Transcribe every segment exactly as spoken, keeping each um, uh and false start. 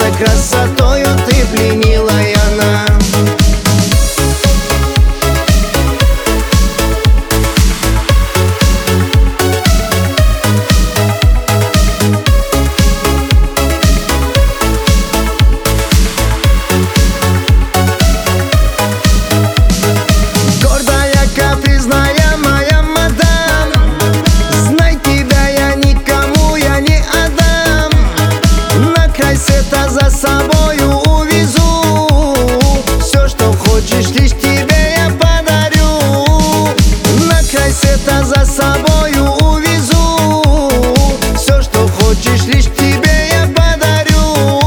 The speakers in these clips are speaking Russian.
красотою ты пленила она. Гордая, капризная моя мадам, знай, тебя я никому я не отдам. На край света за собою увезу, все, что хочешь, лишь тебе я подарю. На край света за собою увезу, все, что хочешь, лишь тебе я подарю.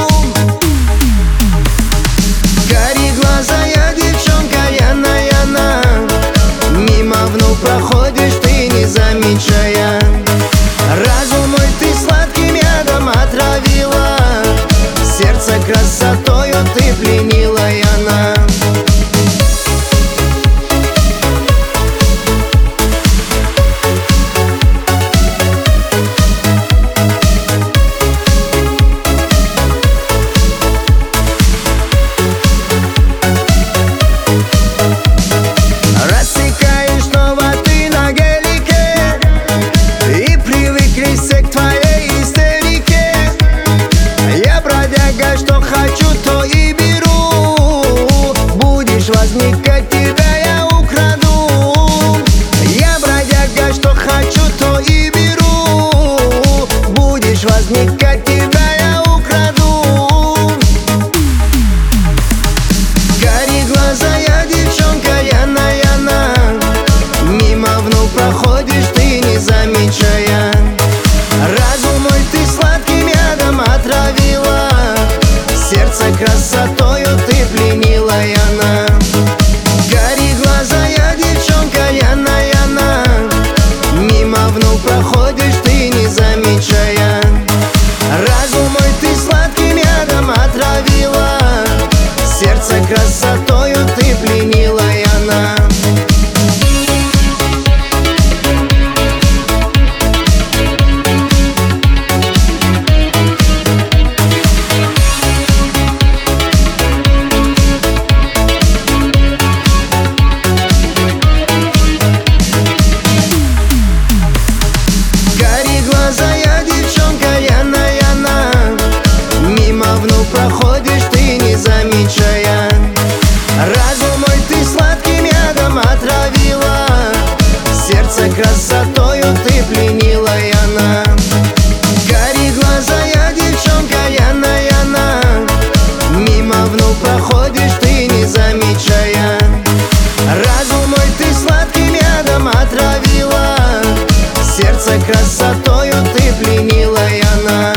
Гори глаза, я девчонка, Яна, Яна, мимо вновь проходишь ты, не замечая. Разум мой ты сладким ядом отравила, сердце красотою ты пленила, Яна. Рассекаешь снова ты на гелике, и привыкли все к твоей истерике. Я бродяга, что хочу, то и беру. Будешь возникать, тебя я украду. Я бродяга, что хочу, то и беру. Будешь возникать, тебя я украду. Гори глаза, я девчонка, Яна, Яна, мимо вновь проходишь ты, не замечая. Разум мой ты сладким ядом отравила, сердце красотою ты пленила, Яна. Гори глаза, я девчонка, Яна, Яна, мимо вновь проходишь ты, не замечая. Разум мой ты сладким ядом отравила, сердце красотою ты пленила, Яна. Гори глаза, я девчонка, Яна, Яна, мимо вновь проходишь ты, не замечая. Разум мой ты сладким ядом отравила, сердце красотою ты пленила, Яна. Гори глаза, я девчонка, Яна, Яна, мимо вновь проходишь ты, не замечая. Разум мой ты сладким ядом отравила, сердце красотою ты пленила, Яна.